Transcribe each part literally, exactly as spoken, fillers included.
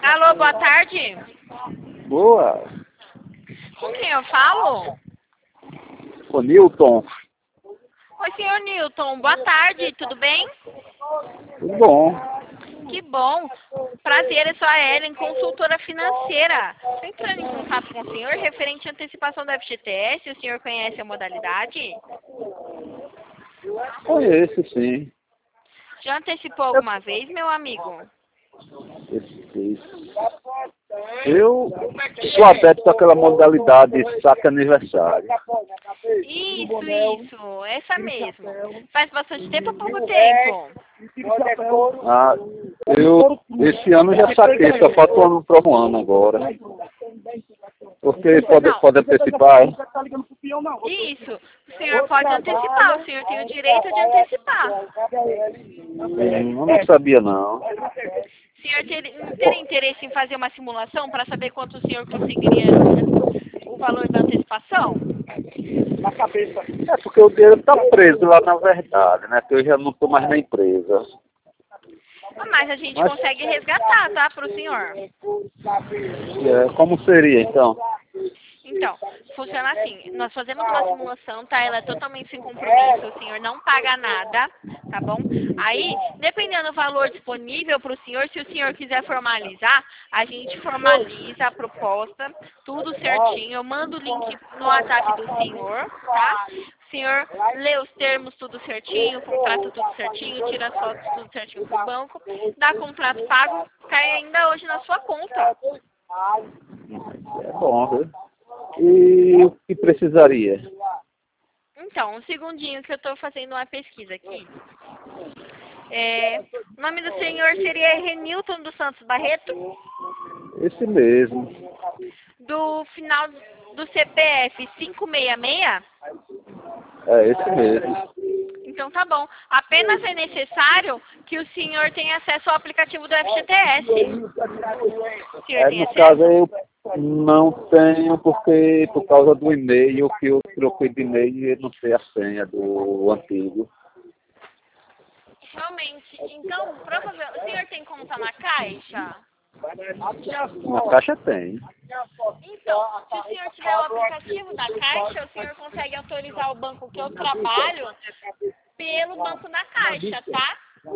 Alô, boa tarde. Boa. Com quem eu falo? Ô, Newton. Oi, senhor Newton. Boa tarde, tudo bem? Tudo bom. Que bom. Prazer, eu sou a Ellen, consultora financeira. Estou entrando em contato com o senhor referente à antecipação do F G T S. O senhor conhece a modalidade? Conheço, sim. Já antecipou alguma vez, meu amigo? Esse, eu sou adepto àquela modalidade saque aniversário. Isso, isso. Essa mesmo. Faz bastante tempo ou pouco tempo? Ah, eu, esse ano já saquei, só falta um ano para um ano agora. Porque pode, pode antecipar, hein? Isso. O senhor pode antecipar. O senhor tem o direito de antecipar. Hum, eu não sabia, não. O senhor ter, teria interesse em fazer uma simulação para saber quanto o senhor conseguiria o valor da antecipação? É porque o dinheiro está preso lá na verdade, né? Que eu já não estou mais na empresa. Ah, mas a gente Mas, consegue resgatar, tá, para o senhor? é, como seria, então? Então, funciona assim, nós fazemos uma simulação, tá? Ela é totalmente sem compromisso, o senhor não paga nada, tá bom? Aí, dependendo do valor disponível para o senhor, se o senhor quiser formalizar, a gente formaliza a proposta, tudo certinho, eu mando o link no WhatsApp do senhor, tá? O senhor lê os termos tudo certinho, contrato tudo certinho, tira as fotos tudo certinho pro banco, dá contrato pago, cai ainda hoje na sua conta. É bom, viu? E o que precisaria? Então, um segundinho que eu estou fazendo uma pesquisa aqui. É, o nome do senhor seria Renilton dos Santos Barreto? Esse mesmo. Do final do C P F quinhentos e sessenta e seis? É esse mesmo. Então tá bom. Apenas é necessário que o senhor tenha acesso ao aplicativo do F G T S. O senhor É, tem no caso acesso? eu não tenho porque por causa do e-mail que eu troquei de e-mail e eu não sei a senha do antigo. Realmente. Então, provavelmente, o senhor tem conta na Caixa? Na caixa tem. Então, se o senhor tiver o aplicativo da Caixa, o senhor consegue autorizar o banco que eu trabalho pelo banco da Caixa, tá?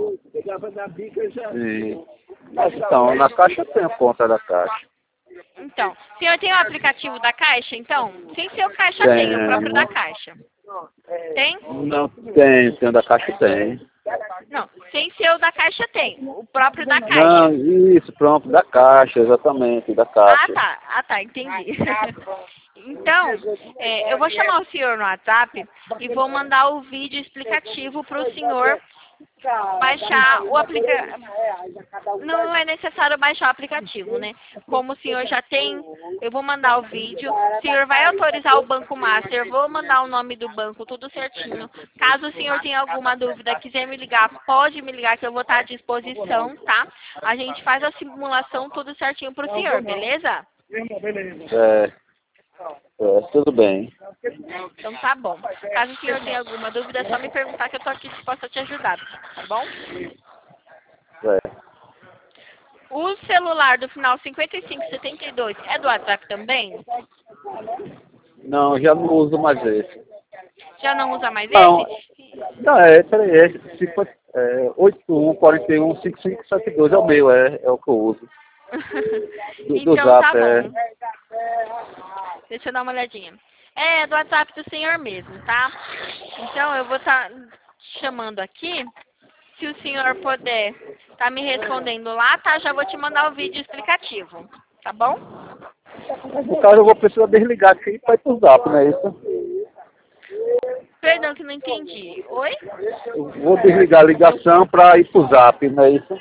Sim. Mas, então, na caixa tem a conta da caixa. Então, o senhor tem o aplicativo da Caixa, então? Sem ser o Caixa tem, o próprio da Caixa. Tem? Não tem, tem o da caixa tem. Não, sem ser o da Caixa tem, o próprio da Caixa. Não, isso, pronto, da caixa, exatamente, da Ah, caixa. tá. Ah, tá, entendi. Então, é, eu vou chamar o senhor no WhatsApp e vou mandar o vídeo explicativo para o senhor baixar o aplicativo. Não é necessário baixar o aplicativo, né? Como o senhor já tem, eu vou mandar o vídeo. O senhor vai autorizar o Banco Master, eu vou mandar o nome do banco, tudo certinho. Caso o senhor tenha alguma dúvida, quiser me ligar, pode me ligar que eu vou estar à disposição, tá? A gente faz a simulação tudo certinho para o senhor, beleza? É, é, tudo bem. Então tá bom. Caso o senhor tenha alguma dúvida, é só me perguntar que eu tô aqui disposta a te ajudar, tá bom? É. O celular do final cinquenta e cinco setenta e dois é do WhatsApp também? Não, já não uso mais esse. Já não usa mais Não, esse? não é, peraí, é, se for, é oito um quatro um cinco cinco sete dois é o meu, é, é o que eu uso. Do, do Então Zap, tá é. bom. Deixa eu dar uma olhadinha. É, do WhatsApp do senhor mesmo, tá? Então eu vou estar chamando aqui. Se o senhor puder tá me respondendo lá, tá? Já vou te mandar o vídeo explicativo, tá bom? No caso eu vou precisar desligar aqui para ir pro Zap, não é isso? Perdão que não entendi. Oi? Eu vou desligar a ligação para ir pro Zap, não é isso?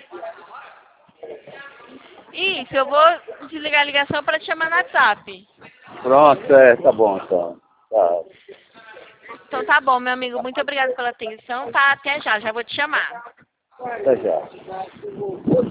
Isso, eu vou desligar a ligação para te chamar no WhatsApp. Pronto, é, tá bom, então. Tá. Então tá bom, meu amigo. Muito obrigado pela atenção, tá? Até já, já vou te chamar. Até já.